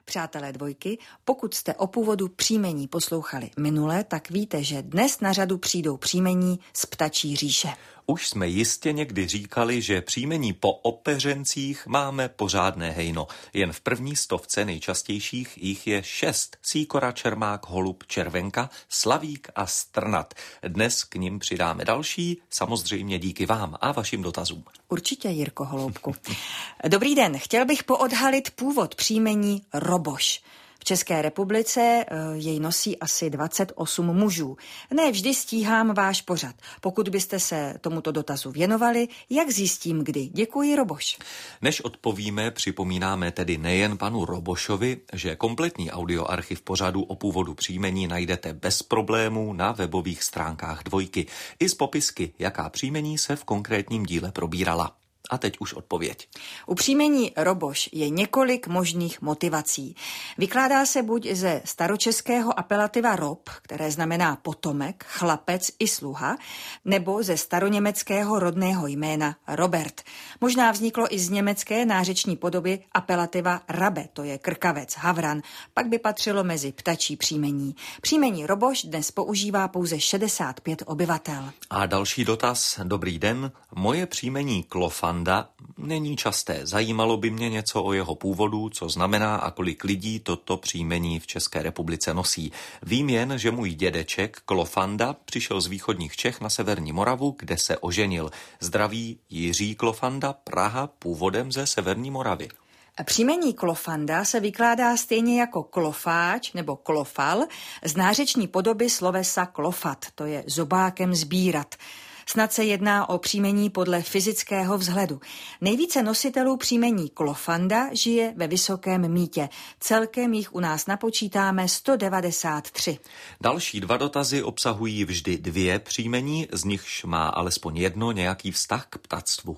Přátelé dvojky, pokud jste o původu příjmení poslouchali minule, tak víte, že dnes na řadu přijdou příjmení z ptačí říše. Už jsme jistě někdy říkali, že příjmení po opeřencích máme pořádné hejno. Jen v první stovce nejčastějších jich je 6. Sýkora, čermák, holub, červenka, slavík a strnat. Dnes k nim přidáme další, samozřejmě díky vám a vašim dotazům. Určitě, Jirko Holoubku. Dobrý den, chtěl bych poodhalit původ příjmení Roboš. V České republice jej nosí asi 28 mužů. Ne vždy stíhám váš pořad. Pokud byste se tomuto dotazu věnovali, jak zjistím kdy? Děkuji, Roboš. Než odpovíme, připomínáme tedy nejen panu Robošovi, že kompletní audioarchiv pořadu o původu příjmení najdete bez problémů na webových stránkách dvojky. I z popisky, jaká příjmení se v konkrétním díle probírala. A teď už odpověď. U příjmení Roboš je několik možných motivací. Vykládá se buď ze staročeského apelativa rob, které znamená potomek, chlapec i sluha, nebo ze staroněmeckého rodného jména Robert. Možná vzniklo i z německé nářeční podoby apelativa rabe, to je krkavec, havran, pak by patřilo mezi ptačí příjmení. Příjmení Roboš dnes používá pouze 65 obyvatel. A další dotaz. Dobrý den, moje příjmení Klofanda není časté. Zajímalo by mě něco o jeho původu, co znamená a kolik lidí toto příjmení v České republice nosí. Vím jen, že můj dědeček Klofanda přišel z východních Čech na severní Moravu, kde se oženil. Zdraví Jiří Klofanda, Praha, původem ze severní Moravy. Příjmení Klofanda se vykládá stejně jako klofáč nebo klofal z nářeční podoby slovesa klofat, to je zobákem sbírat. Snad se jedná o příjmení podle fyzického vzhledu. Nejvíce nositelů příjmení Klofanda žije ve Vysokém Mýtě. Celkem jich u nás napočítáme 193. Další dva dotazy obsahují vždy 2 příjmení, z nichž má alespoň jedno nějaký vztah k ptactvu.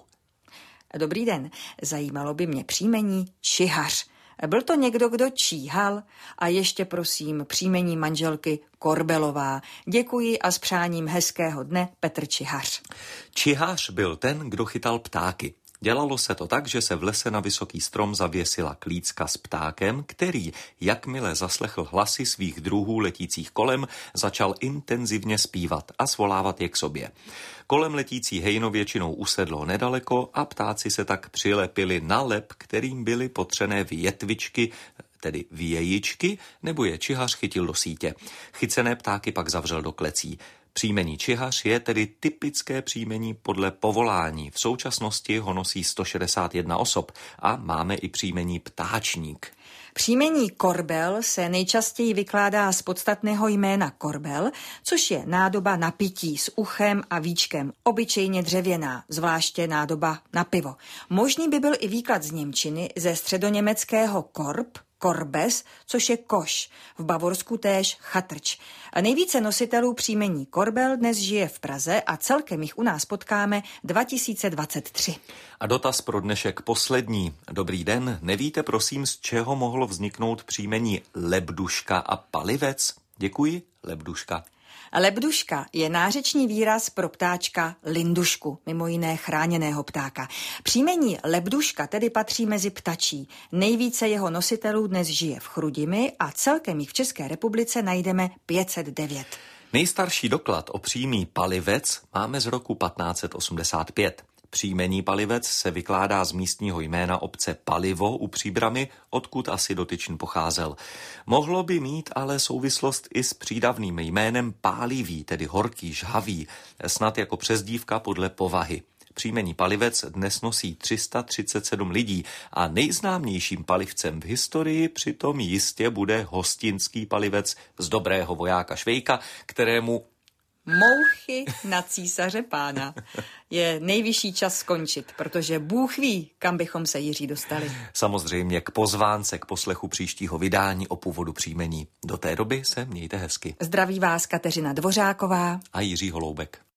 Dobrý den, zajímalo by mě příjmení Čihař. Byl to někdo, kdo číhal? A ještě prosím příjmení manželky Korbelová. Děkuji a s přáním hezkého dne, Petr Čihař. Čihař byl ten, kdo chytal ptáky. Dělalo se to tak, že se v lese na vysoký strom zavěsila klícka s ptákem, který, jakmile zaslechl hlasy svých druhů letících kolem, začal intenzivně zpívat a svolávat je k sobě. Kolem letící hejno většinou usedlo nedaleko a ptáci se tak přilepili na lep, kterým byly potřené větvičky, tedy vějičky, nebo je Čihař chytil do sítě. Chycené ptáky pak zavřel do klecí. Příjmení Čihař je tedy typické příjmení podle povolání. V současnosti ho nosí 161 osob a máme i příjmení Ptáčník. Příjmení Korbel se nejčastěji vykládá z podstatného jména korbel, což je nádoba na pití s uchem a víčkem, obyčejně dřevěná, zvláště nádoba na pivo. Možný by byl i výklad z němčiny ze středoněmeckého korb, korbes, což je koš, v Bavorsku též chatrč. A nejvíce nositelů příjmení Korbel dnes žije v Praze a celkem jich u nás potkáme 2023. A dotaz pro dnešek poslední. Dobrý den, nevíte prosím, z čeho mohlo vzniknout příjmení Lebduška a Palivec? Děkuji, Lebduška. Lebduška je nářeční výraz pro ptáčka lindušku, mimo jiné chráněného ptáka. Příjmení Lebduška tedy patří mezi ptačí. Nejvíce jeho nositelů dnes žije v Chrudimi a celkem jich v České republice najdeme 509. Nejstarší doklad o příjmení Palivec máme z roku 1585. Příjmení Palivec se vykládá z místního jména obce Palivo u Příbrami, odkud asi dotyčný pocházel. Mohlo by mít ale souvislost i s přídavným jménem Pálivý, tedy horký, žhavý, snad jako přezdívka podle povahy. Příjmení Palivec dnes nosí 337 lidí a nejznámějším palivcem v historii přitom jistě bude hostinský palivec z Dobrého vojáka Švejka, kterému mouchy na císaře pána. Je nejvyšší čas skončit, protože Bůh ví, kam bychom se, Jiří, dostali. Samozřejmě k pozvánce k poslechu příštího vydání o původu příjmení. Do té doby se mějte hezky. Zdraví vás Kateřina Dvořáková a Jiří Holoubek.